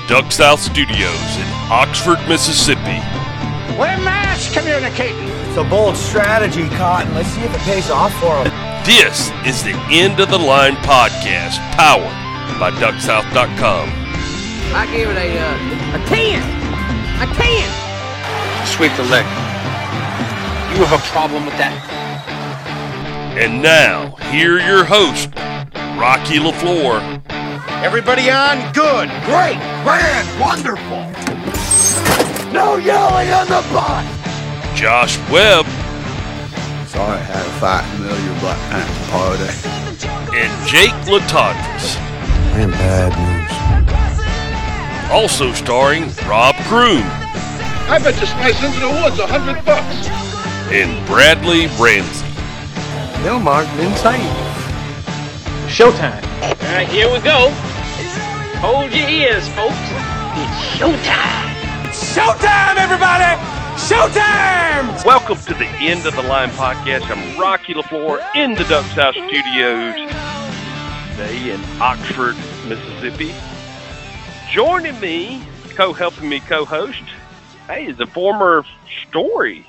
Duck South Studios in Oxford, Mississippi. We're mass communicating. It's a bold strategy, Cotton. Let's see if it pays off for them. This is the End of the Line podcast, powered by DuckSouth.com. I gave it a 10. A 10. Sweep the leg. You have a problem with that? And now, here your host, Rocky LaFleur. Everybody on? Good, great, grand, wonderful. No yelling on the bus. Josh Webb. Sorry I had a fight in the middle of your Black Panther party. And Jake Latondras. I am bad news. Also starring Rob Kroon. I bet you slice into the woods $100. And Bradley Ramsey. Bill Martin insane. Showtime. All right, here we go. Hold your ears, folks. It's showtime. Showtime, everybody! Showtime! Welcome to the End of the Line podcast. I'm Rocky LaFleur in the Duck South Studios today in Oxford, Mississippi. Joining me, helping me co-host, is a former story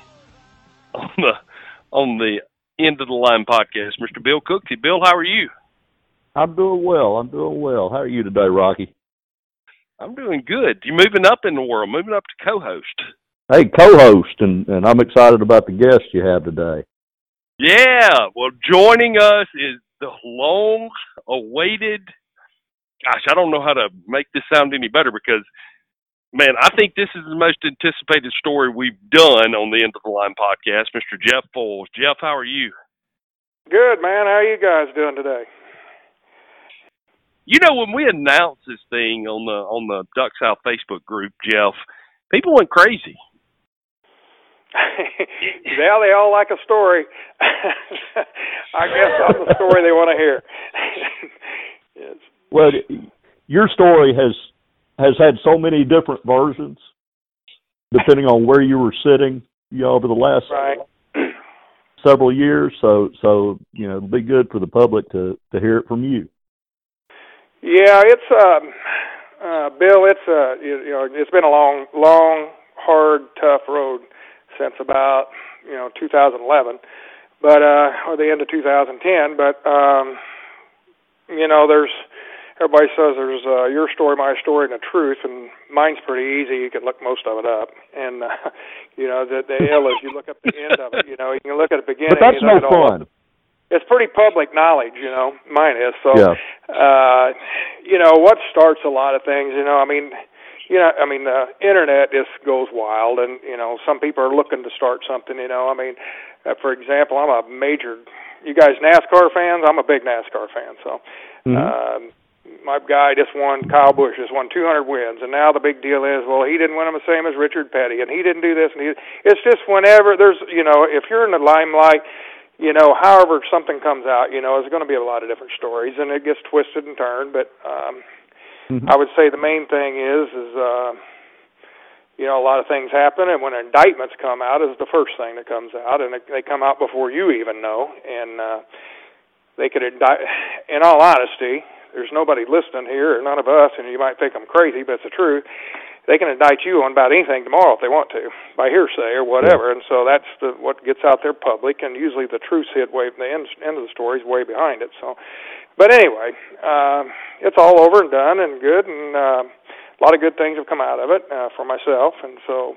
on the End of the Line podcast, Mr. Bill Cooksey. Bill, how are you? I'm doing well. How are you today, Rocky? I'm doing good. You moving up in the world, moving up to co-host. Hey, co-host, and I'm excited about the guest you have today. Yeah, well, joining us is the long-awaited, gosh, I don't know how to make this sound any better because, man, I think this is the most anticipated story we've done on the End of the Line podcast, Mr. Jeff Foles. Jeff, how are you? Good, man. How are you guys doing today? You know, when we announced this thing on the Duck South Facebook group, Jeff, people went crazy. Yeah, they all like a story. I guess I'm the story they want to hear. Yes. Well, your story has had so many different versions, depending on where you were sitting, over the last several years. So it'll be good for the public to hear it from you. Yeah, it's Bill. It's been a long, hard, tough road since about 2011, but or the end of 2010. But there's everybody says there's your story, my story, and the truth, and mine's pretty easy. You can look most of it up, and the ill is you look up the end of it. You can look at the beginning. But that's no fun. It's pretty public knowledge, mine is. So, yeah. What starts a lot of things, the internet just goes wild, and, some people are looking to start something, for example, I'm a major, you guys NASCAR fans? I'm a big NASCAR fan, so, my guy just won, Kyle Busch just won 200 wins, and now the big deal is, well, he didn't win them the same as Richard Petty, and he didn't do this, and it's just whenever there's, if you're in the limelight, however something comes out, there's going to be a lot of different stories, and it gets twisted and turned. But I would say the main thing is a lot of things happen, and when indictments come out, is the first thing that comes out, and they come out before you even know, and they could indict. In all honesty, there's nobody listening here, or none of us, and you might think I'm crazy, but it's the truth. They can indict you on about anything tomorrow if they want to, by hearsay or whatever. And so that's what gets out there public, and usually the truth's hid way, the end of the story is way behind it. So, but anyway, it's all over and done and good, and a lot of good things have come out of it for myself. And so,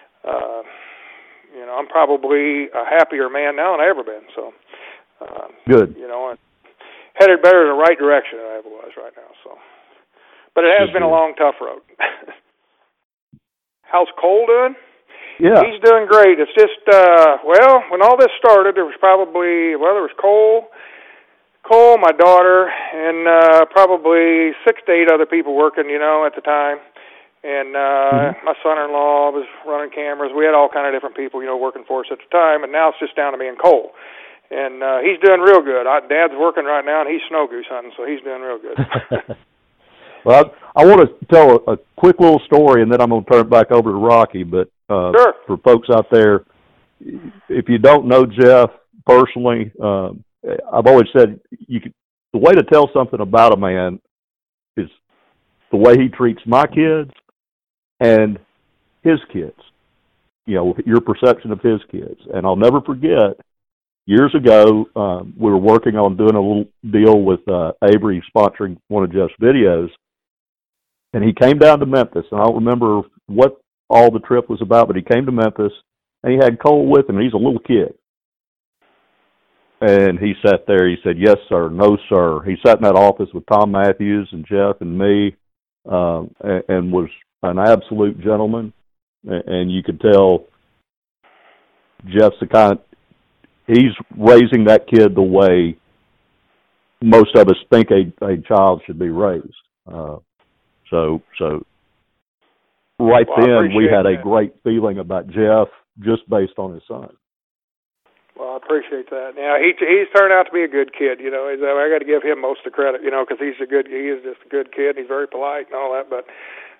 I'm probably a happier man now than I ever been. So, good. And headed better in the right direction than I ever was right now. So, but it has been a long, tough road. How's Cole doing? Yeah. He's doing great. It's just, when all this started, there was Cole, my daughter, and probably 6 to 8 other people working, at the time. And my son-in-law was running cameras. We had all kind of different people, working for us at the time. And now it's just down to me and Cole. And he's doing real good. Dad's working right now, and he's snow goose hunting, so he's doing real good. Well, I want to tell a quick little story, and then I'm going to turn it back over to Rocky. But sure. For folks out there, if you don't know Jeff personally, I've always said the way to tell something about a man is the way he treats my kids and his kids, your perception of his kids. And I'll never forget, years ago, we were working on doing a little deal with Avery sponsoring one of Jeff's videos, and he came down to Memphis, and I don't remember what all the trip was about, but he came to Memphis, and he had Cole with him, and he's a little kid. And he sat there, he said, yes, sir, no, sir. He sat in that office with Tom Matthews and Jeff and me, and was an absolute gentleman. And you could tell Jeff's the kind, he's raising that kid the way most of us think a child should be raised. So right then we had a great feeling about Jeff just based on his son. Well, I appreciate that. Now he's turned out to be a good kid. I got to give him most of the credit. Because he is just a good kid. He's very polite and all that. But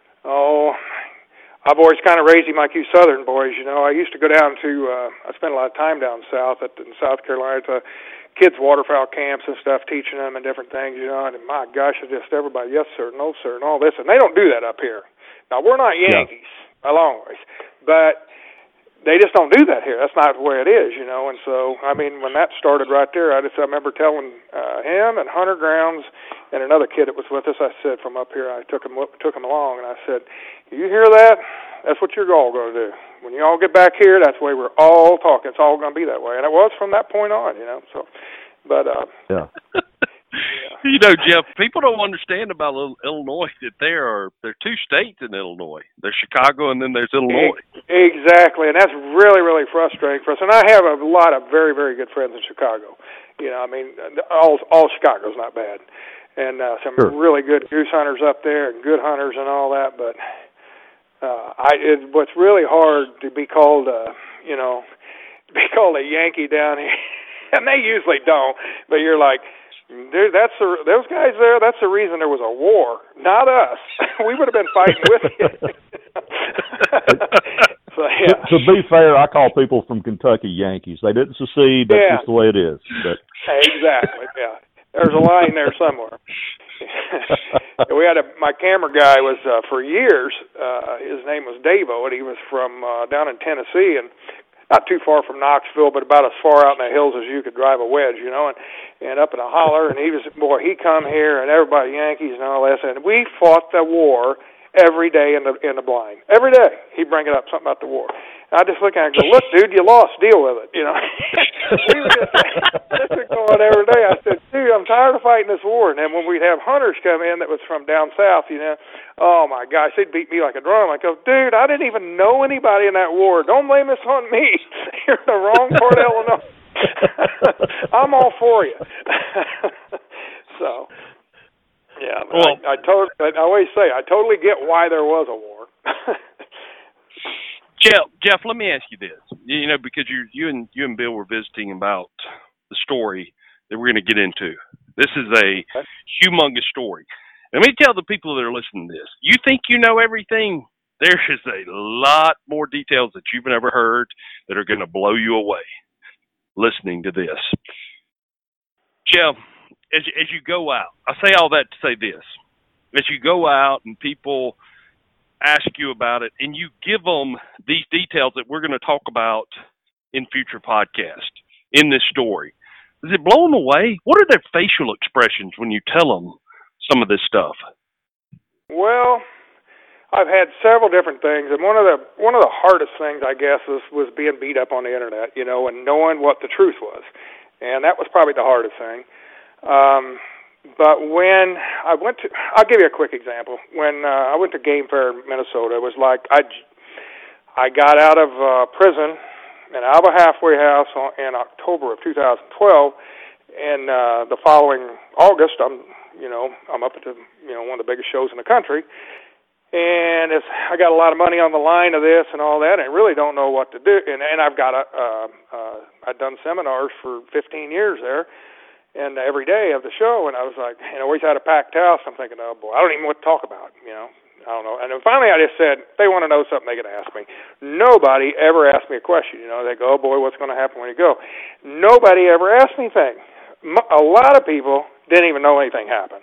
I've always kind of raised him like you Southern boys. I used to go down to. I spent a lot of time down south in South Carolina to kids' waterfowl camps and stuff, teaching them and different things. And my gosh, it's just everybody, yes sir, no sir, and all this, and they don't do that up here. Now we're not Yankees, by long ways, but they just don't do that here. That's not the way it is, And so, when that started right there, I remember telling him and Hunter Grounds and another kid that was with us. I said from up here, I took him along, and I said, "You hear that? That's what you're all going to do. When you all get back here, that's the way we're all talking. It's all going to be that way." And it was from that point on, So, but yeah. Jeff, people don't understand about Illinois that there are two states in Illinois. There's Chicago and then there's Illinois. Exactly, and that's really, really frustrating for us. And I have a lot of very, very good friends in Chicago. All Chicago's not bad. And some really good goose hunters up there and good hunters and all that. But what's really hard to be called, a Yankee down here. And they usually don't, but you're like, dude, those guys there, that's the reason there was a war, not us. We would have been fighting with you. So, yeah. To be fair, I call people from Kentucky Yankees. They didn't secede. That's just the way it is. But. Exactly, yeah. There's a line there somewhere. We had my camera guy was, for years, his name was Davo, and he was from down in Tennessee, and not too far from Knoxville, but about as far out in the hills as you could drive a wedge, and up in a holler. And he come here, and everybody Yankees and all that. And we fought the war every day in the blind. Every day he'd bring it up, something about the war. And I just look at him and go, "Look, dude, you lost. Deal with it." We were just going every day. I said, "Dude, I'm tired of fighting this war." And then when we'd have hunters come in that was from down south, oh my gosh, they'd beat me like a drum. I go, "Dude, I didn't even know anybody in that war. Don't blame this on me. You're in the wrong part of Illinois. I'm all for you." So, yeah, well, I always say I totally get why there was a war. Jeff, let me ask you this. Because you and Bill were visiting about the story that we're going to get into. This is a humongous story. Let me tell the people that are listening to this. You think you know everything? There is a lot more details that you've never heard that are going to blow you away listening to this. Jeff, as you go out, I say all that to say this. As you go out and people ask you about it, and you give them these details that we're going to talk about in future podcasts, in this story, is it blow them away? What are their facial expressions when you tell them some of this stuff? Well, I've had several different things, and one of the hardest things, I guess, was being beat up on the internet, and knowing what the truth was, and that was probably the hardest thing. But when I I'll give you a quick example. When I went to Game Fair in Minnesota, it was like I got out of prison in Alba Halfway House in October of 2012, and the following August, I'm up at one of the biggest shows in the country, and I got a lot of money on the line of this and all that, and I really don't know what to do. And I've got I'd done seminars for 15 years there. And every day of the show, and I was like, and I always had a packed house. I'm thinking, oh boy, I don't even know what to talk about, I don't know. And then finally I just said, if they want to know something, they can ask me. Nobody ever asked me a question, They go, oh boy, what's going to happen when you go? Nobody ever asked me anything. A lot of people didn't even know anything happened.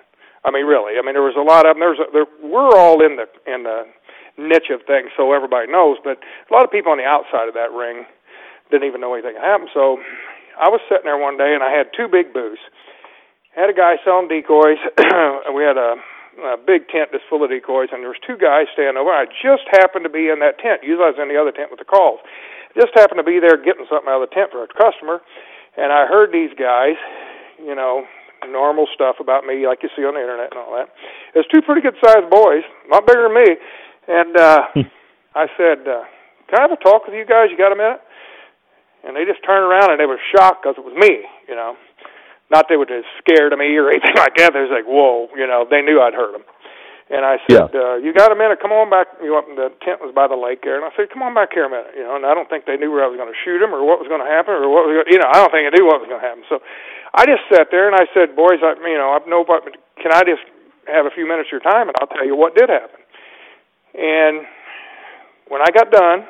I mean, really. I mean, there was a lot of them. We're all in the niche of things, so everybody knows. But a lot of people on the outside of that ring didn't even know anything had happened. So I was sitting there one day, and I had two big booths. I had a guy selling decoys. We had a big tent that's full of decoys, and there was two guys standing over. I just happened to be in that tent. Usually I was in the other tent with the calls. Just happened to be there getting something out of the tent for a customer, and I heard these guys, you know, normal stuff about me like you see on the internet and all that. There's two pretty good-sized boys, a lot bigger than me, and I said, can I have a talk with you guys? You got a minute? And they just turned around, and they were shocked because it was me, you know. Not they were just scared of me or anything like that. They was like, whoa, you know, they knew I'd hurt them. And I said, you got a minute? Come on back. The tent was by the lake there. And I said, come on back here a minute. You know, and I don't think they knew where I was going to shoot them or what was going to happen or what was going to, you know, I don't think they knew what was going to happen. So I just sat there and I said, boys, can I just have a few minutes of your time and I'll tell you what did happen. And when I got done,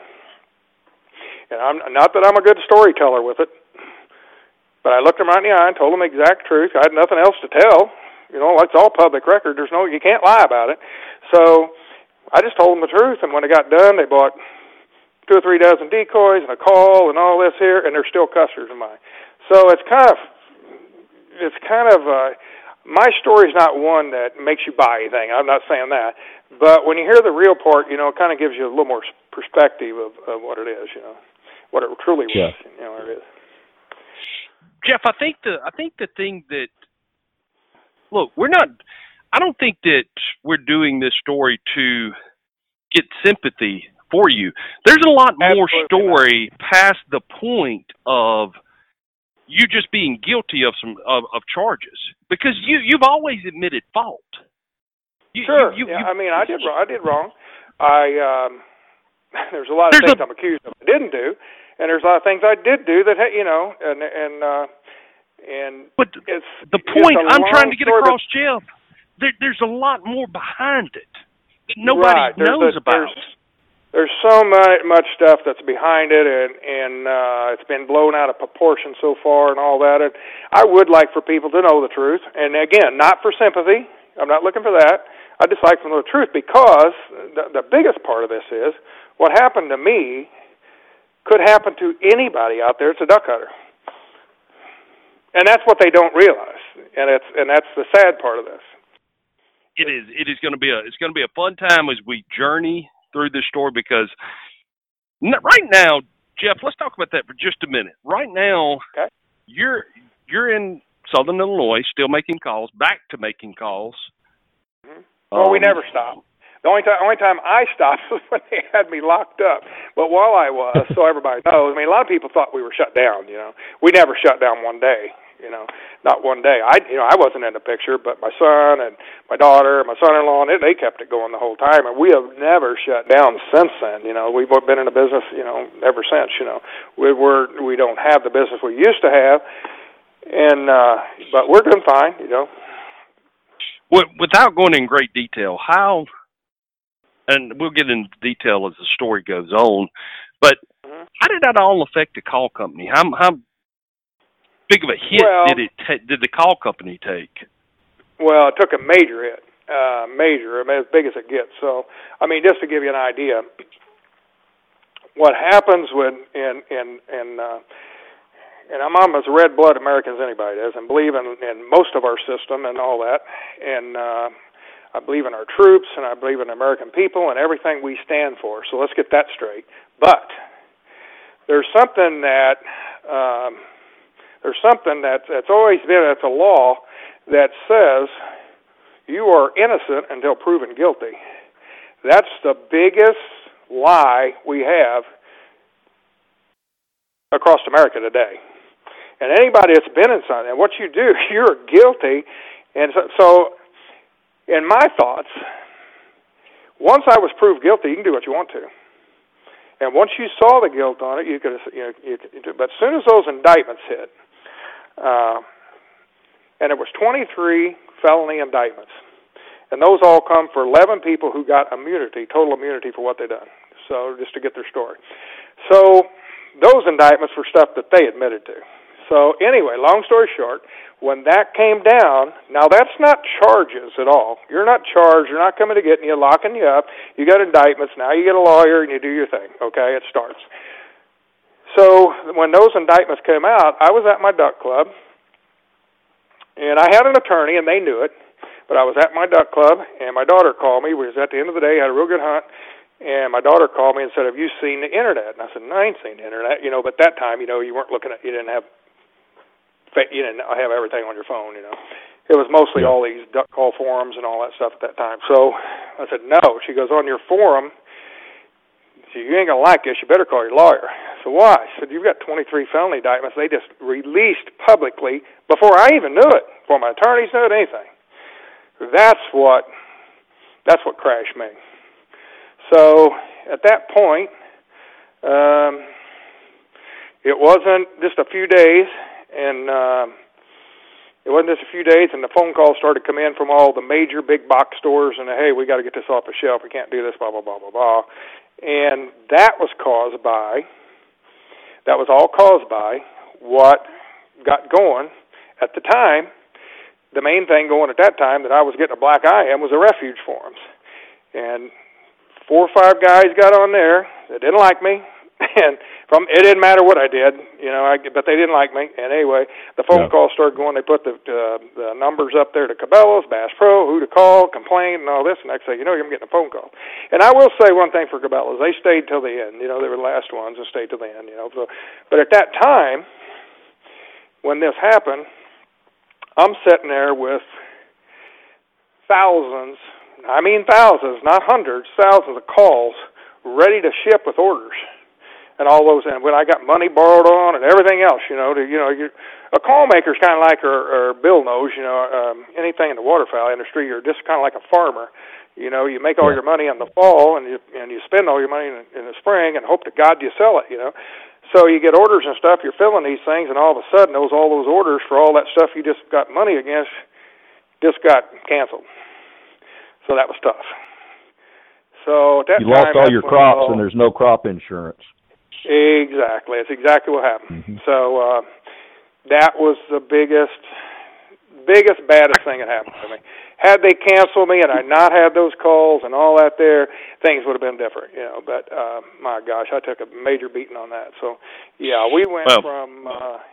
and I'm not that I'm a good storyteller with it, but I looked them right in the eye and told them the exact truth. I had nothing else to tell. You know, it's all public record. You can't lie about it. So I just told them the truth. And when they got done, they bought 2 or 3 dozen decoys and a call and all this here, and they're still customers of mine. So it's kind of my story's not one that makes you buy anything. I'm not saying that. But when you hear the real part, you know, it kind of gives you a little more perspective of what it is, you know, what it truly was, you know, what it is. Jeff, I think the thing that, look, I don't think that we're doing this story to get sympathy for you. There's a lot more story past the point of you just being guilty of of charges, because you've always admitted fault. I mean, I did wrong. There's a lot of things I'm accused of I didn't do. And there's a lot of things I did do that, you know, and but it's the point I'm trying to get across, Jeff, there's a lot more behind it that nobody knows about. There's so much stuff that's behind it, and it's been blown out of proportion so far and all that. And I would like for people to know the truth. And again, not for sympathy. I'm not looking for that. I just like to know the truth, because the biggest part of this is what happened to me could happen to anybody out there. It's a duck hunter, and that's what they don't realize, and that's the sad part of this. It is. It is going to be a fun time as we journey through this story, because right now, Jeff, let's talk about that for just a minute. Right now, you're in Southern Illinois, still making calls, back to making calls. Mm-hmm. Well, we never stop. The only time I stopped was when they had me locked up. But while I was, so everybody knows, I mean, a lot of people thought we were shut down, you know. We never shut down one day, you know, not one day. I wasn't in the picture, but my son and my daughter, my son-in-law, they kept it going the whole time. And we have never shut down since then, you know. We've been in the business, you know, ever since, you know. We don't have the business we used to have, and but we're doing fine, you know. Without going in great detail, how... And we'll get into detail as the story goes on. But how did that all affect the call company? How big of a hit did the call company take? Well, it took a major hit, major. I mean, as big as it gets. So, I mean, just to give you an idea, what happens when and I'm as red-blooded American as anybody is, and believe in most of our system and all that, and I believe in our troops, and I believe in American people and everything we stand for. So let's get that straight. But there's something that's always been, it's a law that says you are innocent until proven guilty. That's the biggest lie we have across America today. And anybody that's been in something, and what you do, you're guilty. And so in my thoughts, once I was proved guilty, you can do what you want to. And once you saw the guilt on it, you could but as soon as those indictments hit, and it was 23 felony indictments, and those all come for 11 people who got immunity, total immunity for what they done. So just to get their story. So those indictments were stuff that they admitted to. So anyway, long story short, when that came down, now that's not charges at all. You're not charged. You're not coming to get you, locking you up. You got indictments. Now you get a lawyer and you do your thing. Okay, it starts. So when those indictments came out, I was at my duck club, and I had an attorney, and they knew it. But I was at my duck club, and my daughter called me. We was at the end of the day, had a real good hunt, and my daughter called me and said, "Have you seen the internet?" And I said, "No, I ain't seen the internet." But that time, you weren't looking at, you didn't have everything on your phone. It was mostly all these duck call forums and all that stuff at that time. So I said, "No." She goes, "On your forum, you ain't gonna like this. You better call your lawyer." So why? I said, "You've got 23 felony indictments. They just released publicly before I even knew it, before my attorneys knew it, anything." That's what crashed me. So at that point, it wasn't just a few days, and the phone calls started to come in from all the major big box stores, and hey, we got to get this off the shelf. We can't do this, blah blah blah blah blah. And that was all caused by what got going at the time. The main thing going at that time that I was getting a black eye in was the refuge forums. And 4 or 5 guys got on there that didn't like me. And it didn't matter what I did, but they didn't like me. And anyway, the phone calls started going. They put the numbers up there to Cabela's, Bass Pro, who to call, complain, and all this. And next thing you know, I'm getting a phone call. And I will say one thing for Cabela's. They stayed till the end. They were the last ones and stayed till the end. So, but at that time, when this happened, I'm sitting there with thousands, not hundreds, thousands of calls ready to ship with orders. And all those, and when I got money borrowed on and everything else, a call maker's kind of like, or Bill knows, anything in the waterfowl industry, you're just kind of like a farmer. You make all your money in the fall, and you spend all your money in the spring, and hope to God you sell it. So you get orders and stuff. You're filling these things, and all of a sudden, all those orders for all that stuff you just got money against just got canceled. So that was tough. So at that time, you lost all your crops, and there's no crop insurance. Exactly. That's exactly what happened. Mm-hmm. So that was the biggest, baddest thing that happened to me. Had they canceled me and I not had those calls and all that there, things would have been different, But, my gosh, I took a major beating on that. So, yeah, we went from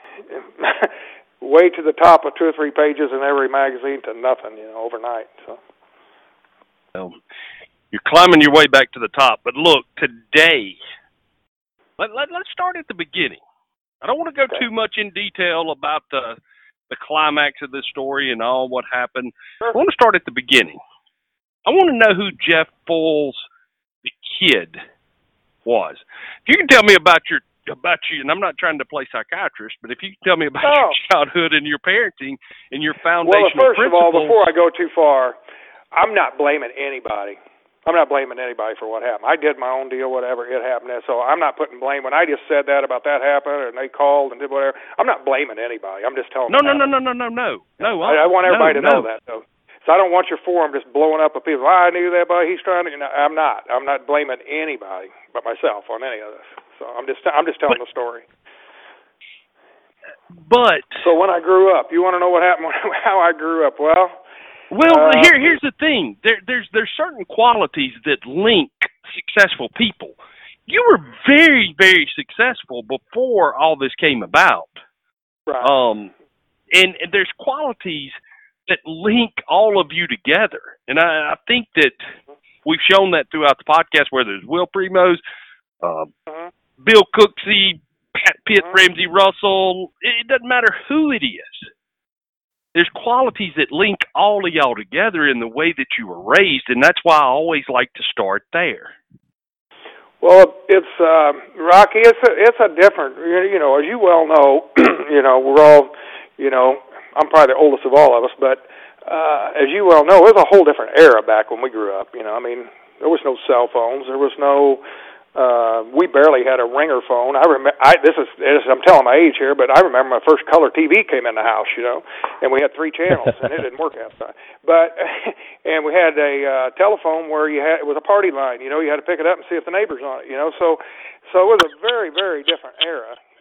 way to the top of 2 or 3 pages in every magazine to nothing, overnight. So. Well, you're climbing your way back to the top. But, look, today, let's start at the beginning. I don't want to go too much in detail about the climax of this story and all what happened. Sure. I want to start at the beginning. I want to know who Jeff Foles, the kid, was. If you can tell me about you, and I'm not trying to play psychiatrist, but if you can tell me about your childhood and your parenting and your foundational principles. Well, first of all, before I go too far, I'm not blaming anybody. I'm not blaming anybody for what happened. I did my own deal, whatever, it happened. So I'm not putting blame. When I just said that about that happened and they called and did whatever, I'm not blaming anybody. I'm just telling them. No. I want everybody to know that, though. So I don't want your forum just blowing up with people. I knew that, but he's trying to. I'm not. I'm not blaming anybody but myself on any of this. So I'm just telling the story. But so when I grew up, you want to know what happened? How I grew up? Well, here's the thing. There's certain qualities that link successful people. You were very, very successful before all this came about. Right. And there's qualities that link all of you together. And I think that we've shown that throughout the podcast, whether it's Will Primos, Bill Cooksey, Pat Pitt, Ramsey Russell. It doesn't matter who it is. There's qualities that link all of y'all together in the way that you were raised, and that's why I always like to start there. Well, it's Rocky. It's a different. As you well know, we're all. I'm probably the oldest of all of us, but as you well know, it was a whole different era back when we grew up. There was no cell phones. There was no. We barely had a ringer phone. I'm telling my age here, but I remember my first color TV came in the house, and we had 3 channels, and it didn't work outside. But and we had a telephone where it was a party line. You had to pick it up and see if the neighbor's on it. So it was a very, very different era.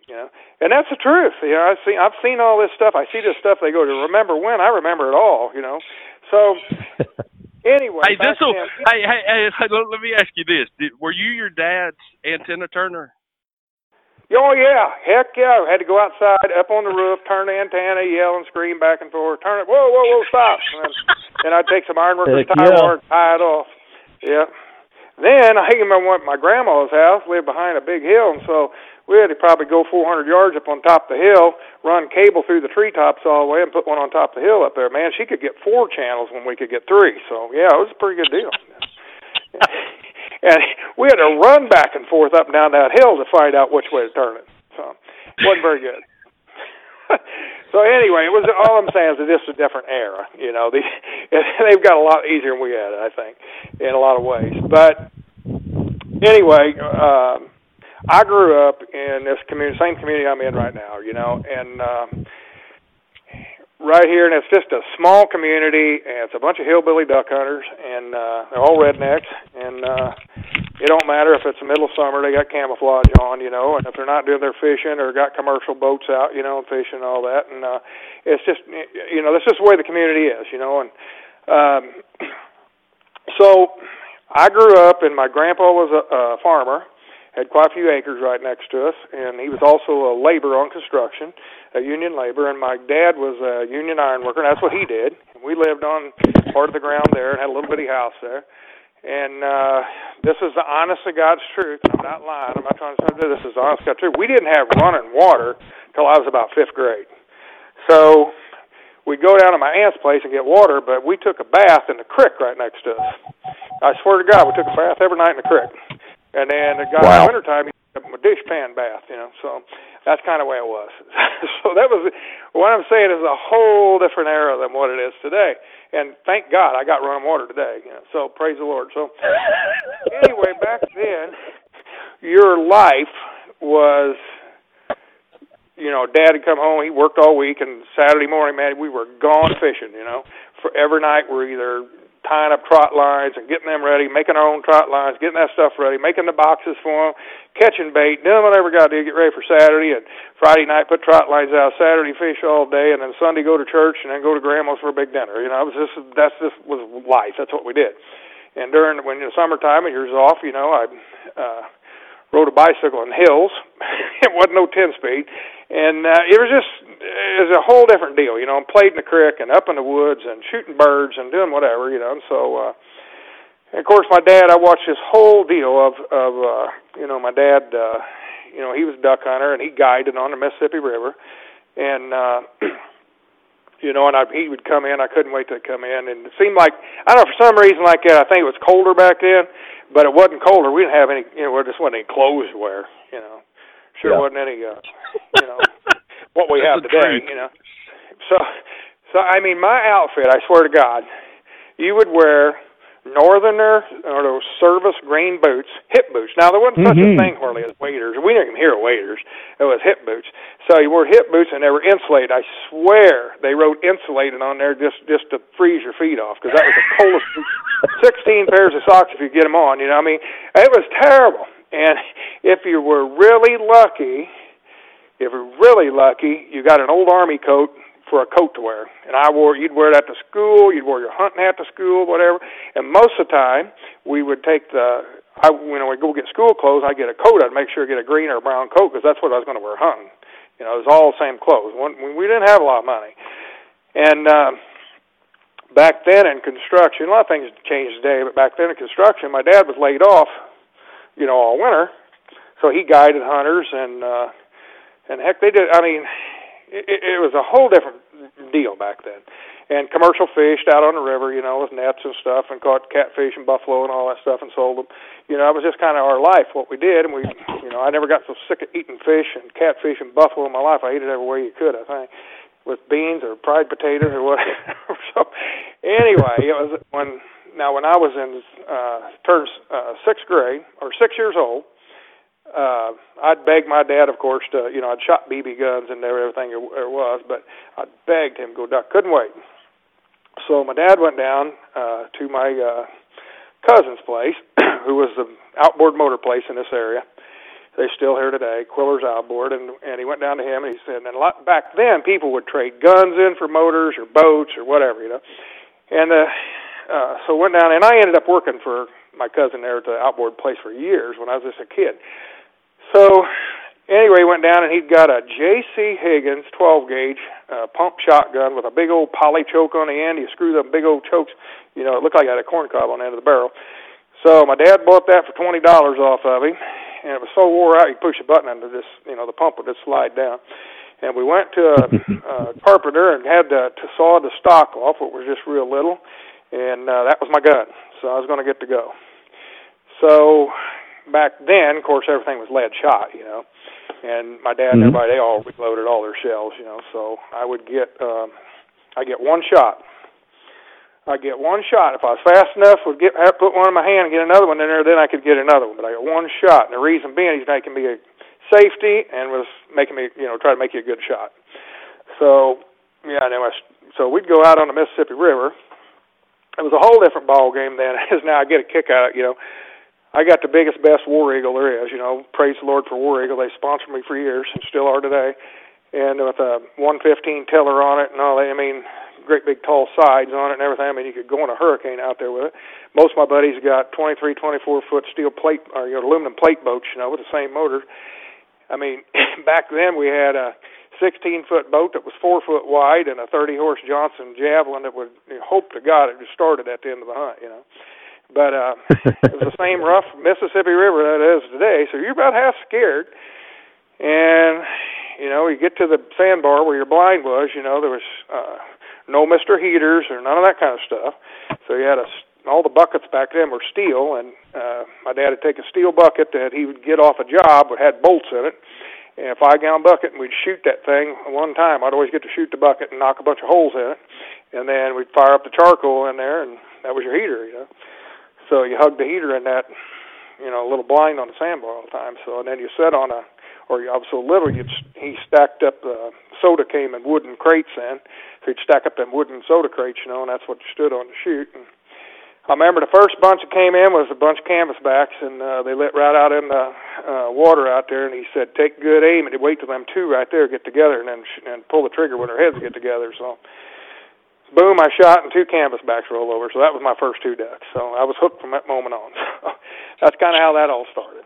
You know, and that's the truth. You know, I've seen all this stuff. I see this stuff. They go to remember when. I remember it all. You know, so anyway. Hey, let me ask you this: were you your dad's antenna turner? Oh yeah, heck yeah! I had to go outside, up on the roof, turn the antenna, yell and scream back and forth. Turn it! Whoa! Stop! And I'd take some ironworkers tie wire and tie it off. Yeah. Then I remember at my grandma's house, lived behind a big hill, and so we had to probably go 400 yards up on top of the hill, run cable through the treetops all the way, and put one on top of the hill up there. Man, she could get 4 channels when we could get 3. So yeah, it was a pretty good deal. And we had to run back and forth up and down that hill to find out which way to turn it. So it wasn't very good. So anyway, it was all I'm saying is that this is a different era. You know, they've got a lot easier than we had, I think, in a lot of ways. But anyway, I grew up in this community, same community I'm in right now. You know, and right here, and it's just a small community, and it's a bunch of hillbilly duck hunters, and they're all rednecks, and it don't matter if it's the middle of summer, they got camouflage on, you know, and if they're not doing their fishing or got commercial boats out, you know, and fishing and all that, and it's just, you know, that's just the way the community is, you know, and so I grew up, and my grandpa was a farmer, had quite a few acres right next to us, and he was also a laborer on construction, a union laborer, and my dad was a union iron worker, and that's what he did. We lived on part of the ground there and had a little bitty house there. And this is the honest to God's truth. I'm not lying. I'm not trying to say this is the honest to God's truth. We didn't have running water till I was about 5th grade. So we'd go down to my aunt's place and get water, but we took a bath in the creek right next to us. I swear to God, we took a bath every night in the creek. And then it got in the wintertime, you had a dishpan bath, you know. So that's kind of the way it was. So that was, what I'm saying is a whole different era than what it is today. And thank God I got running water today. You know, so praise the Lord. So anyway, back then, your life was, you know, Dad would come home, he worked all week, and Saturday morning, man, we were gone fishing, you know. For every night we're either tying up trot lines and getting them ready, making our own trot lines, getting that stuff ready, making the boxes for them, catching bait, doing whatever we got to do, get ready for Saturday, and Friday night put trot lines out, Saturday fish all day, and then Sunday go to church, and then go to Grandma's for a big dinner. You know, it was just was life. That's what we did. And when the summertime and you're off, you know, I rode a bicycle in hills. It wasn't no 10-speed. And it was a whole different deal, you know, and played in the creek and up in the woods and shooting birds and doing whatever, you know. And so, and of course, my dad, I watched this whole deal of you know, my dad, you know, he was a duck hunter and he guided on the Mississippi River. And, you know, and he would come in. I couldn't wait to come in. And it seemed like, I don't know, for some reason like that, I think it was colder back then, but it wasn't colder. We didn't have any, you know, there just wasn't any clothes to wear, you know. Sure wasn't any, you know, what we have today, you know. So I mean, my outfit, I swear to God, you would wear Northerner or those service green boots, hip boots. Now, there wasn't such a thing hardly as waders. We didn't even hear waders. It was hip boots. So you wore hip boots, and they were insulated. I swear they wrote insulated on there just to freeze your feet off, because that was the coldest. 16 pairs of socks if you get them on, you know. I mean, it was terrible. And if you were really lucky, you got an old army coat for a coat to wear. And you'd wear that to school, you'd wear your hunting hat to school, whatever. And most of the time, we would take when we go get school clothes, I'd get a coat. I'd make sure to get a green or a brown coat, because that's what I was going to wear hunting. You know, it was all the same clothes. We didn't have a lot of money. And back then in construction, a lot of things changed today, but back then in construction, my dad was laid off, you know, all winter, so he guided hunters, and heck, they did. I mean, it was a whole different deal back then. And commercial fished out on the river, you know, with nets and stuff, and caught catfish and buffalo and all that stuff, and sold them. You know, it was just kind of our life, what we did, and you know, I never got so sick of eating fish and catfish and buffalo in my life. I ate it every way you could, I think, with beans or fried potatoes or whatever. So anyway, it was when I was in turned 6th grade, or 6 years old, I'd begged my dad, of course, to, you know, I'd shot BB guns and everything there was, but I begged him to go duck. Couldn't wait. So my dad went down to my cousin's place, who was the outboard motor place in this area, They're still here today, Quiller's Outboard, and he went down to him, and he said, and back then people would trade guns in for motors or boats or whatever, And so went down, and I ended up working for my cousin there at the outboard place for years when I was just a kid. So anyway, went down, and he'd got a J.C. Higgins 12-gauge pump shotgun with a big old poly choke on the end. You screw them big old chokes, it looked like it had a corn cob on the end of the barrel. So my dad bought that for $20 off of him, and it was so wore out, he'd push a button under this, the pump would just slide down. And we went to a carpenter and had to saw the stock off, it was just real little, and that was my gun. So I was going to get to go. So back then, of course, everything was lead shot, and my dad and everybody, they all reloaded all their shells, so I would I get one shot. I get one shot. If I was fast enough, would put one in my hand and get another one in there, then I could get another one. But I got one shot, and the reason being, he's making me a safety and was making me, try to make you a good shot. So, so we'd go out on the Mississippi River. It was a whole different ball game then as now. I get a kick out of it, I got the biggest, best War Eagle there is, praise the Lord for War Eagle. They sponsored me for years and still are today. And with a 115 tiller on it and all that, great big tall sides on it and everything. You could go on a hurricane out there with it. Most of my buddies got 23, 24-foot steel plate or aluminum plate boats, with the same motor. Back then we had a 16-foot boat that was 4 foot wide and a 30-horse Johnson Javelin that would hope to God it just started at the end of the hunt, But it was the same rough Mississippi River that it is today, so you're about half scared. And, you get to the sandbar where your blind was, there was no Mr. Heaters or none of that kind of stuff. So you had all the buckets back then were steel, and my dad would take a steel bucket that he would get off a job that had bolts in it, and a 5-gallon bucket, and we'd shoot that thing one time. I'd always get to shoot the bucket and knock a bunch of holes in it, and then we'd fire up the charcoal in there, and that was your heater, So you hugged the heater in that, a little blind on the sandbar all the time. So, and then you sat on I was so little, he stacked up soda came in wooden crates in. So he'd stack up them wooden soda crates, and that's what you stood on to shoot. And I remember the first bunch that came in was a bunch of canvasbacks, and they lit right out in the water out there, and he said, take good aim, and he'd wait till them two right there get together and then and pull the trigger when their heads get together. So boom, I shot, and 2 canvasbacks rolled over. So that was my first 2 ducks. So I was hooked from that moment on. So that's kind of how that all started.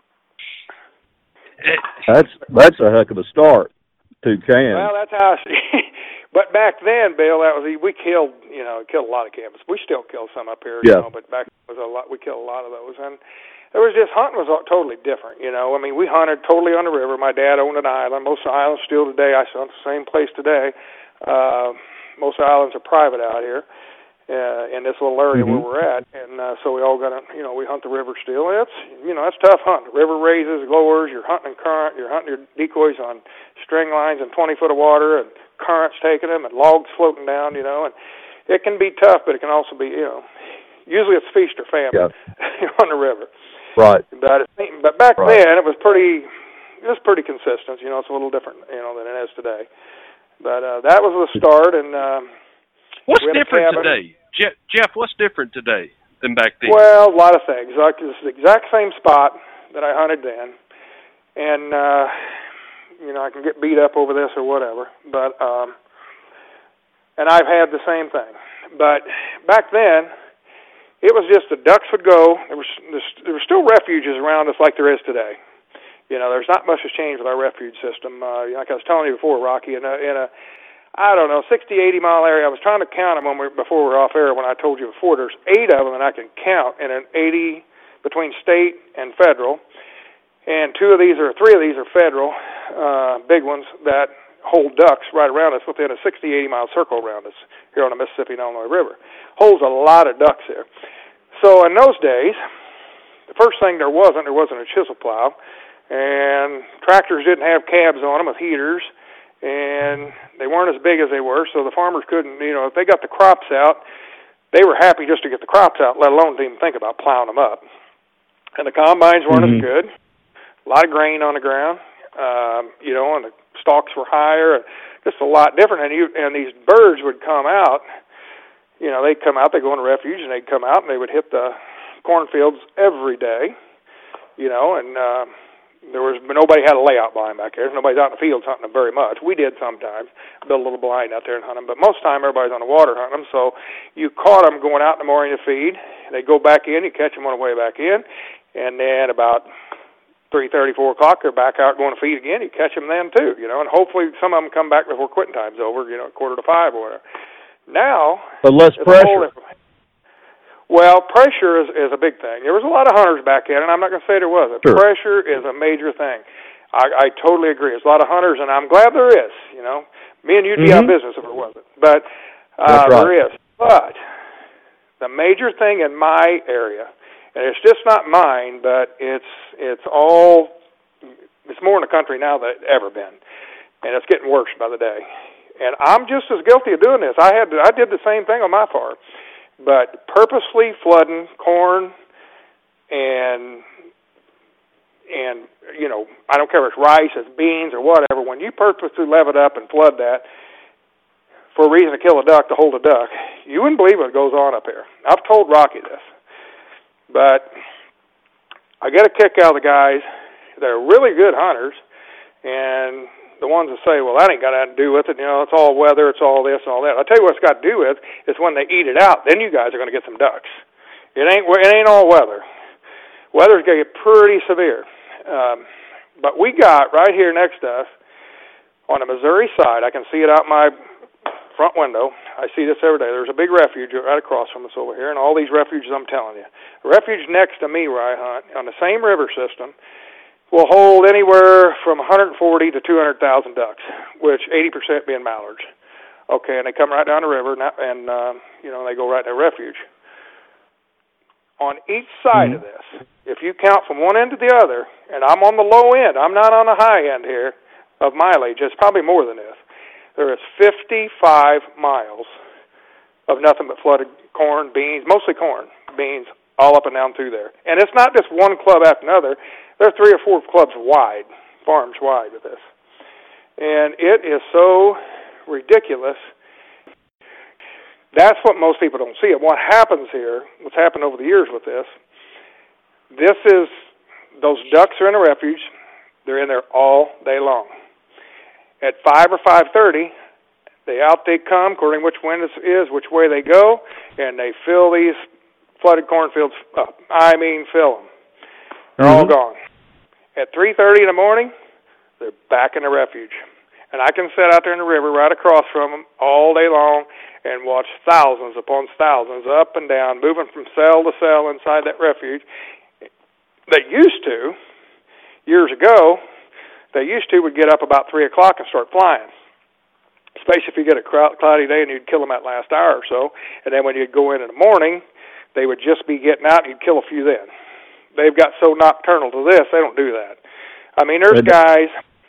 That's a heck of a start. 2 cans. Well, that's how I see. But back then, Bill, we killed a lot of canvas. We still kill some up here, but back then was a lot. We killed a lot of those, and it was just hunting was totally different. We hunted totally on the river. My dad owned an island. Most of the islands still today. I hunt the same place today. Most of the islands are private out here in this little area where we're at, and so we all got we hunt the river still. It's that's tough hunt. The river raises, lowers. You're hunting current. You're hunting your decoys on string lines in 20 foot of water, and currents taking them, and logs floating down. And it can be tough, but it can also be usually it's feast or famine on the river. Right. But back then it was pretty consistent. It's a little different than it is today. But that was the start, and what's different today, Jeff? What's different today than back then? Well, a lot of things. Like this is the exact same spot that I hunted then, and I can get beat up over this or whatever. But and I've had the same thing. But back then, it was just the ducks would go. There were still refuges around us like there is today. There's not much has changed with our refuge system. Like I was telling you before, Rocky, in a I don't know, 60, 80-mile area. I was trying to count them before we were off air when I told you before. There's 8 of them that I can count in an 80 between state and federal. And 3 of these are federal, big ones that hold ducks right around us within a 60, 80-mile circle around us here on the Mississippi and Illinois River. Holds a lot of ducks there. So in those days, the first thing there wasn't a chisel plow. And tractors didn't have cabs on them with heaters, and they weren't as big as they were, so the farmers couldn't, if they got the crops out, they were happy just to get the crops out, let alone to even think about plowing them up. And the combines weren't as good, a lot of grain on the ground, and the stalks were higher, just a lot different. And these birds would come out, they'd come out, they'd go into refuge, and they'd come out, and they would hit the cornfields every day, and Nobody had a layout blind back there. Nobody's out in the field hunting them very much. We did sometimes build a little blind out there and hunt them, but most of the time everybody's on the water hunting them. So you caught them going out in the morning to feed. They go back in. You catch them on the way back in, and then about 3:30, 4 o'clock, they're back out going to feed again. You catch them then too, and hopefully some of them come back before quitting time's over. 4:45 or whatever. Now, but less pressure. Well, pressure is a big thing. There was a lot of hunters back in, and I'm not going to say there wasn't. Sure. Pressure is a major thing. I totally agree. There's a lot of hunters, and I'm glad there is. Me and you'd be out of business if it wasn't. But That's right. There is. But the major thing in my area, and it's just not mine, but it's more in the country now than it's ever been, and it's getting worse by the day. And I'm just as guilty of doing this. I did the same thing on my part. But purposely flooding corn and I don't care if it's rice, it's beans, or whatever, when you purposely level it up and flood that for a reason to kill a duck, to hold a duck, you wouldn't believe what goes on up here. I've told Rocky this. But I get a kick out of the guys that are really good hunters, and the ones that say, well, that ain't got nothing to do with it, it's all weather, it's all this and all that. I'll tell you what it's got to do with is when they eat it out, then you guys are going to get some ducks. It ain't all weather. Weather's going to get pretty severe. But we got right here next to us on the Missouri side, I can see it out my front window. I see this every day. There's a big refuge right across from us over here, and all these refuges I'm telling you. The refuge next to me where I hunt on the same river system will hold anywhere from 140 to 200,000 ducks, which 80% being mallards. Okay, and they come right down the river, and they go right to refuge. On each side of this, if you count from one end to the other, and I'm on the low end, I'm not on the high end here of mileage, it's probably more than this, there is 55 miles of nothing but flooded corn, beans, mostly corn, beans, all up and down through there. And it's not just one club after another. There are 3 or 4 clubs wide, farms wide with this. And it is so ridiculous. That's what most people don't see. And what happens here, what's happened over the years with this is those ducks are in a refuge. They're in there all day long. At 5 or 5:30, they come, according to which wind it is, which way they go, and they fill these flooded cornfields up. I mean, fill them. They're all gone. At 3:30 in the morning, they're back in the refuge. And I can sit out there in the river right across from them all day long and watch thousands upon thousands up and down, moving from cell to cell inside that refuge. They used to, years ago, would get up about 3 o'clock and start flying, especially if you get a cloudy day and you'd kill them that last hour or so. And then when you'd go in the morning, they would just be getting out and you'd kill a few then. They've got so nocturnal to this, they don't do that. I mean, there's guys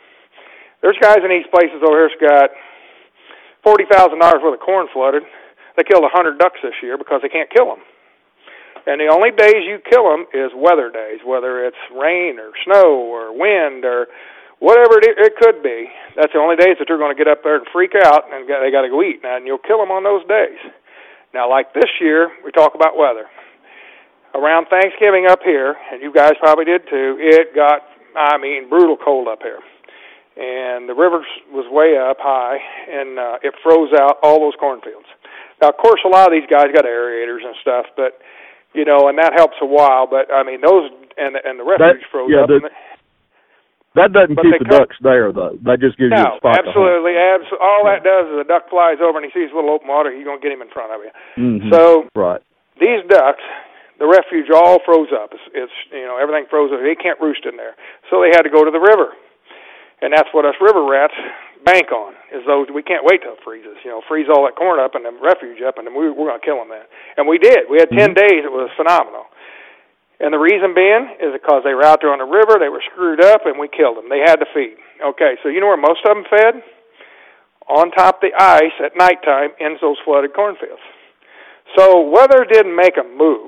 in these places over here that's got $40,000 worth of corn flooded. They killed 100 ducks this year because they can't kill them. And the only days you kill them is weather days, whether it's rain or snow or wind or whatever it could be. That's the only days that they're going to get up there and freak out and they got to go eat. And you'll kill them on those days. Now, like this year, we talk about weather. Around Thanksgiving up here, and you guys probably did too, it got, brutal cold up here. And the river was way up high, and it froze out all those cornfields. Now, of course, a lot of these guys got aerators and stuff, but, and that helps a while. But, those, and the refuge froze up. That doesn't keep the ducks there, though. That just gives you a spot. Absolutely. All that does is a duck flies over and he sees a little open water, you're going to get him in front of you. Mm-hmm. So, these ducks, the refuge all froze up. It's everything froze up. They can't roost in there. So they had to go to the river. And that's what us river rats bank on, is those, we can't wait till it freezes. Freeze all that corn up and the refuge up, and then we're going to kill them then. And we did. We had 10 days. It was phenomenal. And the reason being is because they were out there on the river, they were screwed up, and we killed them. They had to feed. Okay, so you know where most of them fed? On top of the ice at nighttime in those flooded cornfields. So weather didn't make them move.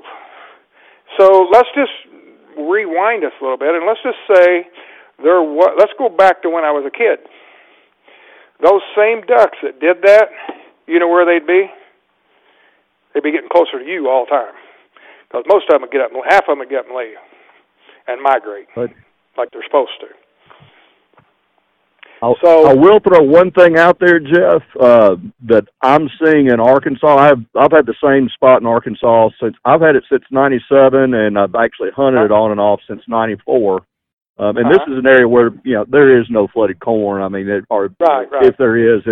So let's just rewind us a little bit, and let's just say let's go back to when I was a kid. Those same ducks that did that, you know where they'd be? They'd be getting closer to you all the time. Because most of them would get up, half of them would get up and leave and migrate. like they're supposed to. I will throw one thing out there, Jeff, that I'm seeing in Arkansas. I've had the same spot in Arkansas since '97, and I've actually hunted it on and off since '94. And this is an area where there is no flooded corn. I mean, if there is,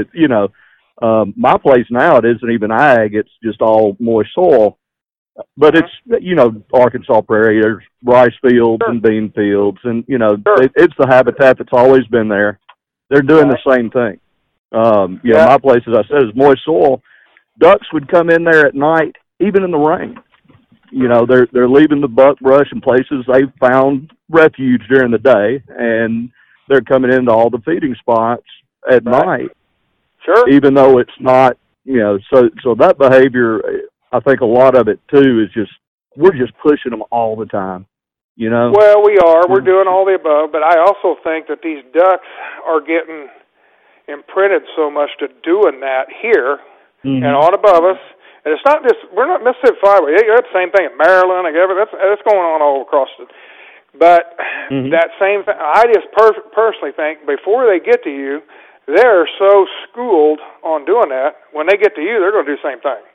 my place now, it isn't even ag; it's just all moist soil. But it's Arkansas prairie. There's rice fields and bean fields, and it's the habitat that's always been there. They're doing the same thing. My place, as I said, is moist soil. Ducks would come in there at night, even in the rain. They're leaving the buckbrush and places they've found refuge during the day, and they're coming into all the feeding spots at night. Sure. Even though it's not, so that behavior, I think a lot of it too is we're just pushing them all the time. Well, we are. We're doing all the above, but I also think that these ducks are getting imprinted so much to doing that here and on above us. And it's not just, we're not Mississippi Flyway. You got the same thing in Maryland. That's going on all across but that same thing, I just personally think before they get to you, they're so schooled on doing that. When they get to you, they're going to do the same thing.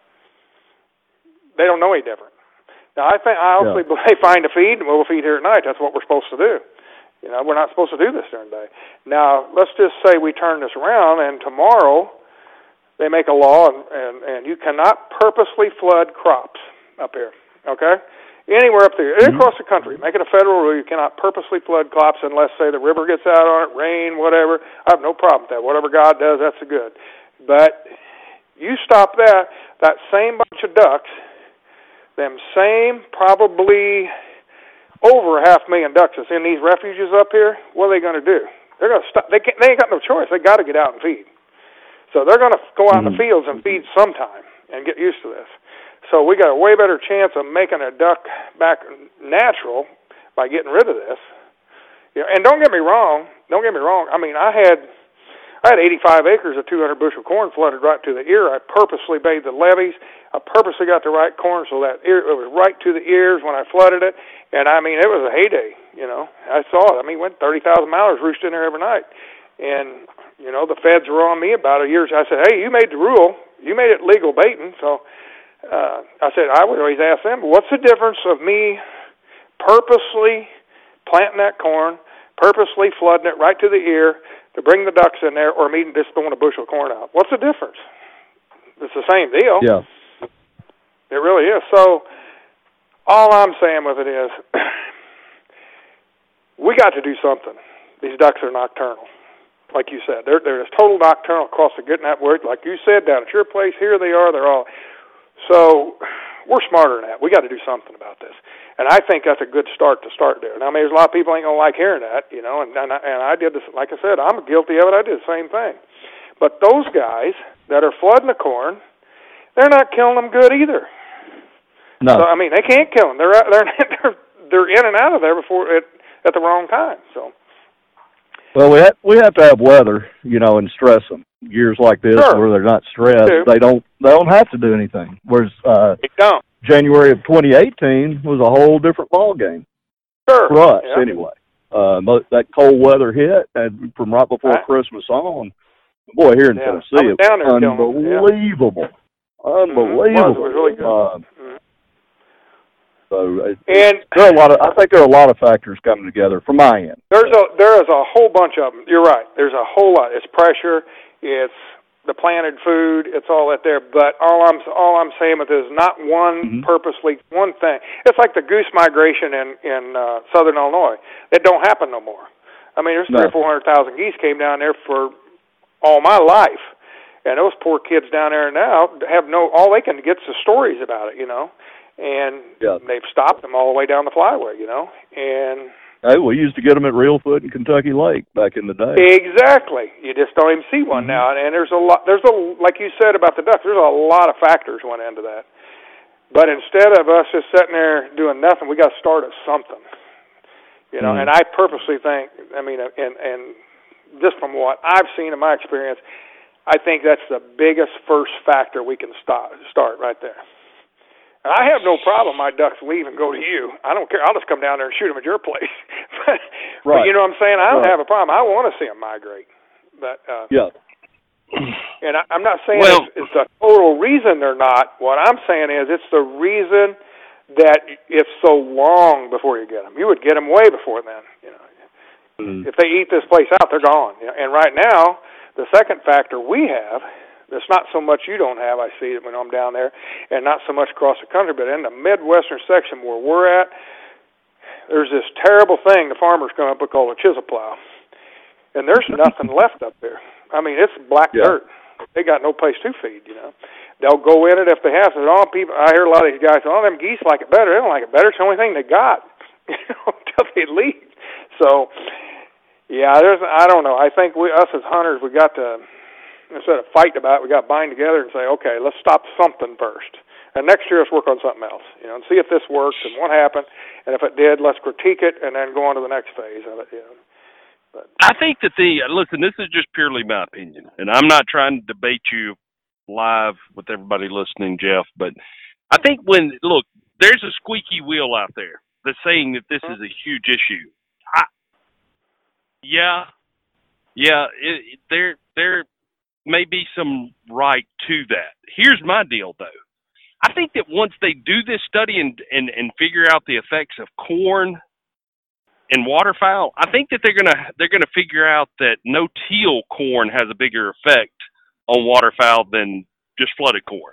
They don't know any different. Now, I honestly believe they find a feed, and we'll feed here at night. That's what we're supposed to do. We're not supposed to do this during the day. Now, let's just say we turn this around, and tomorrow they make a law, and you cannot purposely flood crops up here, okay? Anywhere up there, across the country, make it a federal rule. You cannot purposely flood crops unless, say, the river gets out on it, rain, whatever. I have no problem with that. Whatever God does, that's good. But you stop that same bunch of ducks, them same probably over 500,000 ducks that's in these refuges up here, what are they going to do? They're going to stop. They ain't got no choice. They got to get out and feed. So they're going to go out in the fields and feed sometime and get used to this. So we got a way better chance of making a duck back natural by getting rid of this. And don't get me wrong. I mean, I had 85 acres of 200 bushel corn flooded right to the ear. I purposely bathed the levees. I purposely got the right corn so that it was right to the ears when I flooded it. And, I mean, it was a heyday, I saw it. I mean, 30,000 mallards roost in there every night. And, the feds were on me about it. I said, hey, you made the rule. You made it legal baiting. So I said, I would always ask them, what's the difference of me purposely planting that corn, purposely flooding it right to the ear, to bring the ducks in there, or me just throwing a bushel of corn out? What's the difference? It's the same deal. Yeah. It really is. So all I'm saying with it is we got to do something. These ducks are nocturnal. Like you said, they're just total nocturnal across the getting that word. Like you said, down at your place, here they are. They're all. So we're smarter than that. We got to do something about this. And I think that's a good start there. Now, there's a lot of people ain't going to like hearing that, and I did this, like I said, I'm guilty of it. I did the same thing. But those guys that are flooding the corn, they're not killing them good either. No. So, I mean, they can't kill them. They're in and out of there before at the wrong time. So. Well, we have to have weather, and stress them. Years like this where they're not stressed, they don't have to do anything. Whereas January of 2018 was a whole different ball game for us anyway. That cold weather hit, and from right before Christmas on, boy, here in Tennessee, it was unbelievable. Unbelievable. It was really good. I think there are a lot of factors coming together from my end. There is a whole bunch of them. You're right. There's a whole lot. It's pressure. It's the planted food. It's all that there. But all I'm saying with this is not one purposely one thing. It's like the goose migration in southern Illinois. It don't happen no more. I mean, there's 300,000 or 400,000 geese came down there for all my life, and those poor kids down there now have all they can get's the stories about it, And they've stopped them all the way down the flyway, And hey, we used to get them at Reelfoot and Kentucky Lake back in the day. Exactly. You just don't even see one now. And there's a lot. Like you said about the ducks. There's a lot of factors went into that. But instead of us just sitting there doing nothing, we got to start at something. And I purposely think. I mean, and just from what I've seen in my experience, I think that's the biggest first factor we can start right there. And I have no problem my ducks leave and go to you. I don't care. I'll just come down there and shoot them at your place. Right. But you know what I'm saying? I don't have a problem. I want to see them migrate. But yeah. And I'm not saying it's the total reason they're not. What I'm saying is it's the reason that it's so long before you get them. You would get them way before then. You know, if they eat this place out, they're gone. You know? And right now, the second factor we have, that's not so much you don't have. I see it when I'm down there, and not so much across the country, but in the Midwestern section where we're at, there's this terrible thing the farmers come up with called a chisel plow, and there's nothing left up there. I mean, it's black dirt. They got no place to feed, you know. They'll go in it if they have to. All people, I hear a lot of these guys say, "Oh, them geese like it better." They don't like it better. It's the only thing they got, you know, until they leave. So, yeah, I don't know. I think us as hunters, we got to, instead of fighting about it, we got to bind together and say, okay, let's stop something first. And next year, let's work on something else, you know, and see if this works and what happened. And if it did, let's critique it and then go on to the next phase of it, you know. But I think that listen, this is just purely my opinion, and I'm not trying to debate you live with everybody listening, Jeff, but I think there's a squeaky wheel out there that's saying that this is a huge issue. There may be some right to that. Here's my deal, though. I think that once they do this study and figure out the effects of corn and waterfowl, I think that they're gonna figure out that no-till corn has a bigger effect on waterfowl than just flooded corn.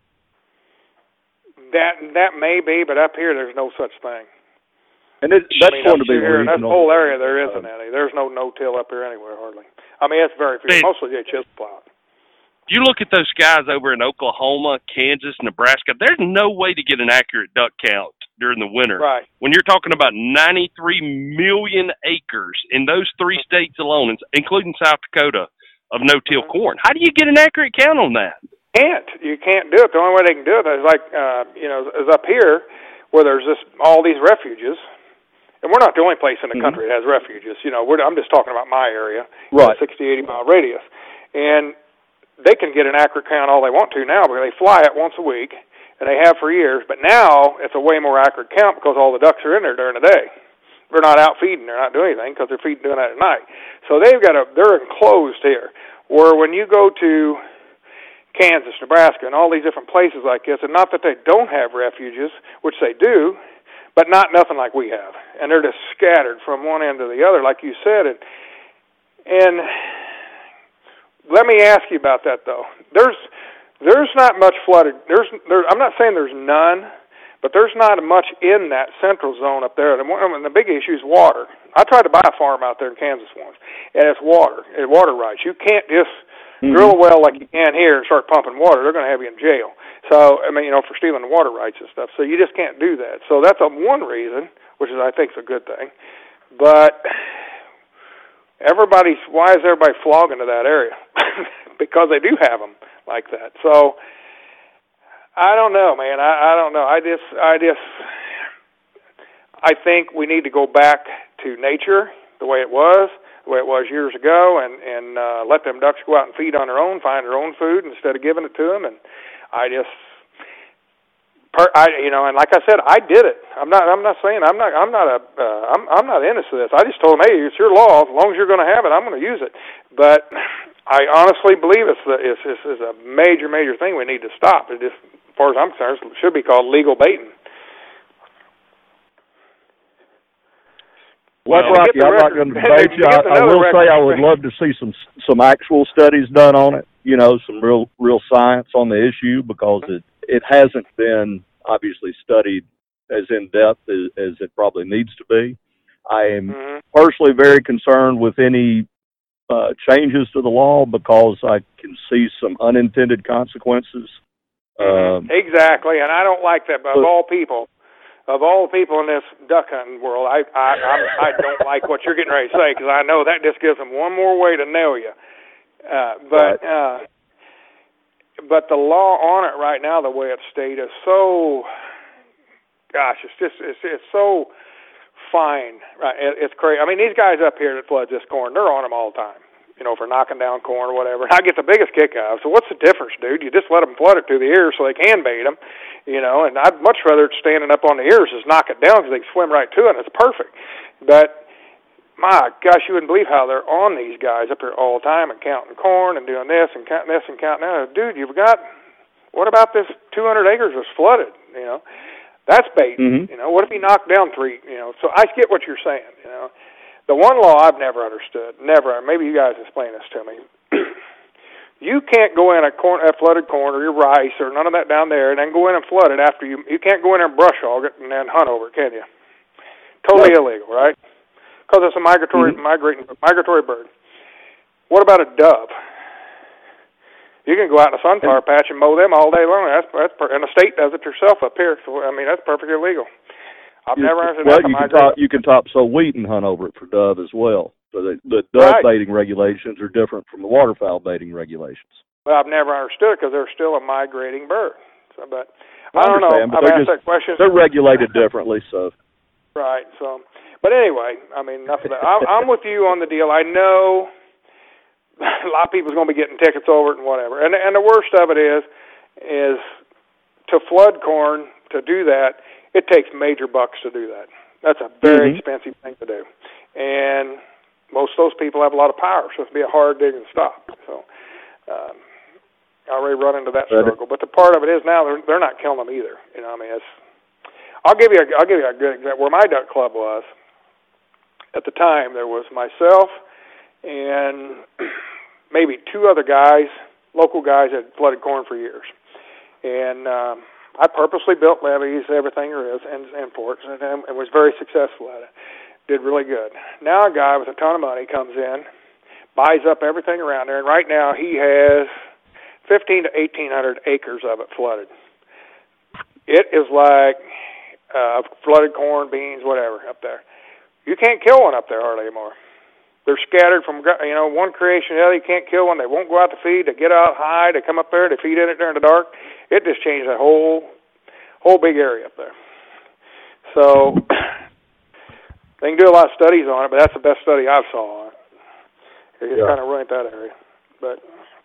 That may be, but up here there's no such thing. And that's going to be regional. In that whole area, there isn't any. There's no-till up here anywhere, hardly. I mean, it's very few. Mostly they chisel plow. You look at those guys over in Oklahoma, Kansas, Nebraska, there's no way to get an accurate duck count during the winter. Right. When you're talking about 93 million acres in those 3 states alone, including South Dakota, of no-till corn. How do you get an accurate count on that? You can't do it. The only way they can do it is like, is up here where there's all these refuges. And we're not the only place in the country that has refuges. You know, I'm just talking about my area, right? 60, 80-mile radius. And they can get an accurate count all they want to now because they fly it once a week, and they have for years. But now it's a way more accurate count because all the ducks are in there during the day. They're not out feeding. They're not doing anything because they're doing that at night. So they're enclosed here. Where when you go to Kansas, Nebraska, and all these different places like this, and not that they don't have refuges, which they do, but nothing like we have. And they're just scattered from one end to the other, like you said. And let me ask you about that, though. There's not much flooded. I'm not saying there's none, but there's not much in that central zone up there. And the big issue is water. I tried to buy a farm out there in Kansas once, and it's water. It's water rights. You can't just drill a well like you can here and start pumping water. They're going to have you in jail. So, I mean, for stealing the water rights and stuff. So you just can't do that. So that's one reason, which I think is a good thing. But why is everybody flogging to that area? Because they do have them like that. So I don't know, man. I don't know. I think we need to go back to nature the way it was years ago, and let them ducks go out and feed on their own, find their own food instead of giving it to them. And and like I said, I did it. I'm not saying I'm not innocent of this. I just told them, hey, it's your law. As long as you're going to have it, I'm going to use it. But I honestly believe it's a major, major thing we need to stop. It just, as far as I'm concerned, it should be called legal baiting. Well, Rocky, I'm not going to debate you. I will say I would love to see some actual studies done on it. You know, some real science on the issue, because it hasn't been obviously studied as in depth as it probably needs to be. I am personally very concerned with any changes to the law, because I can see some unintended consequences. Exactly, and I don't like that. But of all people in this duck hunting world, I don't like what you're getting ready to say, because I know that just gives them one more way to nail you. But the law on it right now, the way it's stated, is so, it's so fine. Right? It's crazy. I mean, these guys up here that flood this corn, they're on them all the time, for knocking down corn or whatever. I get the biggest kick out of it. So what's the difference, dude? You just let them flood it through the ears so they can bait them, and I'd much rather it standing up on the ears is knock it down, because they can swim right to it, and it's perfect. But my gosh, you wouldn't believe how they're on these guys up here all the time and counting corn and doing this and counting this and counting that. Dude, what about this 200 acres was flooded, That's bait. What if he knocked down 3, So I get what you're saying, The one law I've never understood, maybe you guys explain this to me. You can't go in a flooded corn or your rice or none of that down there and then go in and flood it after you can't go in there and brush hog it and then hunt over it, can you? Totally illegal, right? Because it's a migratory bird. What about a dove? You can go out in a sunflower patch and mow them all day long. And the state does it yourself up here. So that's perfectly illegal. I've never understood that. You can topsoil wheat and hunt over it for dove as well. So the dove baiting regulations are different from the waterfowl baiting regulations. Well, I've never understood it because they're still a migrating bird. So, but I don't know. I've asked that question. They're regulated differently, so. Right. So, but anyway, enough of that. I'm with you on the deal. I know a lot of people's going to be getting tickets over it and whatever. And the worst of it is to flood corn, to do that, it takes major bucks to do that. That's a very expensive thing to do. And most of those people have a lot of power, so it'd be a hard dig and stop. So I already run into that struggle. But the part of it is now they're not killing them either. I'll give you a good example. Where my duck club was at the time, there was myself and maybe 2 other guys, local guys that had flooded corn for years. And I purposely built levees, everything there is, and forts, and was very successful at it. Did really good. Now a guy with a ton of money comes in, buys up everything around there, and right now he has 1,500 to 1,800 acres of it flooded. It is like flooded corn, beans, whatever up there. You can't kill one up there hardly anymore. They're scattered from, one creation to the other. You can't kill one. They won't go out to feed. They get out high. They come up there. They feed in it during the dark. It just changed that whole big area up there. So they can do a lot of studies on it, but that's the best study I saw on it. It just kind of ruined that area. But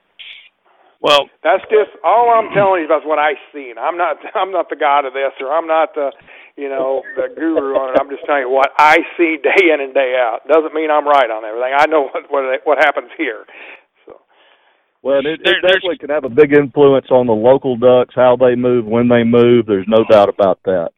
that's just all I'm telling you about what I seen. I'm not the god of this, or I'm not the the guru on it. I'm just telling you what I see day in and day out. Doesn't mean I'm right on everything. I know what happens here. So. Well, it definitely can have a big influence on the local ducks, how they move, when they move. There's no doubt about that.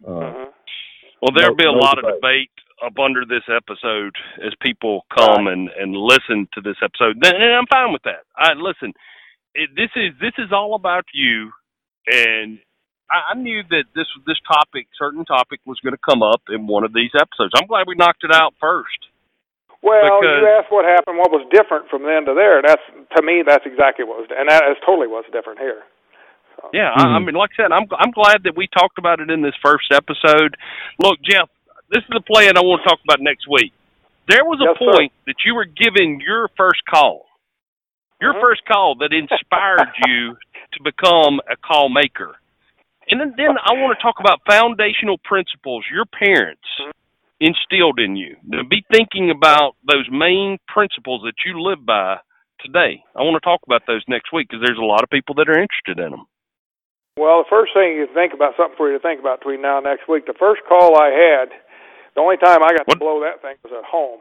Well, there'll be a lot of debate up under this episode as people come and listen to this episode, and I'm fine with that. Listen, this is all about you, and I knew that this certain topic was going to come up in one of these episodes. I'm glad we knocked it out first. Well, you asked what happened, what was different from then to there. To me, that's exactly what was, and that is totally what's different here. So. Yeah, I mean, like I said, I'm glad that we talked about it in this first episode. Look, Jeff, this is a plan I want to talk about next week. There was a point that you were giving your first call. Your first call that inspired you to become a call maker. And then I want to talk about foundational principles your parents instilled in you. Now, be thinking about those main principles that you live by today. I want to talk about those next week because there's a lot of people that are interested in them. Well, the first thing you think about, something for you to think about between now and next week, the first call I had, the only time I got to blow that thing was at home.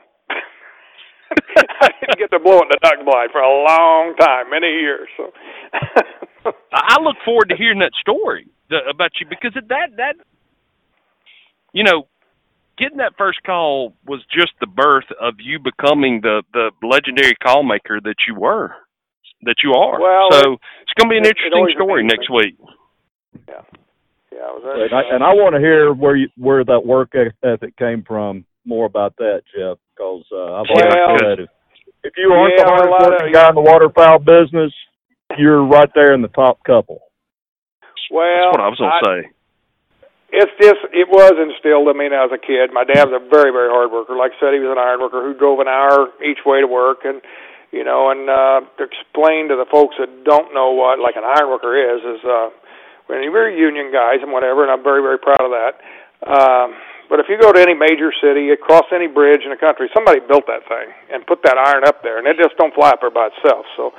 I didn't get to blow it in the duck blind for a long time, many years. So I look forward to hearing that story about you because that getting that first call was just the birth of you becoming the legendary call maker that you are. Well, so it's going to be an interesting story next week. Yeah. And I want to hear where that work ethic came from. More about that, Jeff, because I've always said if you aren't the hardest working guy in the waterfowl business, you're right there in the top couple. Well, that's what I was going to say. It was instilled in me as a kid. My dad was a very, very hard worker. Like I said, he was an iron worker who drove an hour each way to work, and to explain to the folks that don't know what like an iron worker is when you're union guys and whatever, and I'm very, very proud of that. But if you go to any major city, across any bridge in the country, somebody built that thing and put that iron up there, and it just don't fly up there by itself. So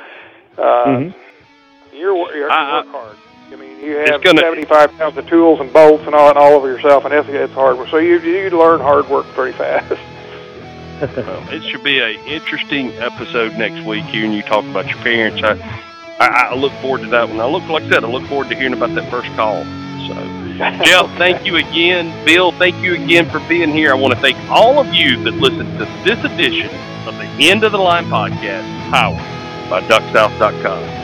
you work hard. I mean, you have 75 pounds of tools and bolts and all over yourself, and it's hard work. So you learn hard work pretty fast. Well, it should be an interesting episode next week hearing you talk about your parents. I look forward to that one. Like I said, I look forward to hearing about that first call. So, Jeff, thank you again. Bill, thank you again for being here. I want to thank all of you that listened to this edition of the End of the Line podcast, powered by DuckSouth.com.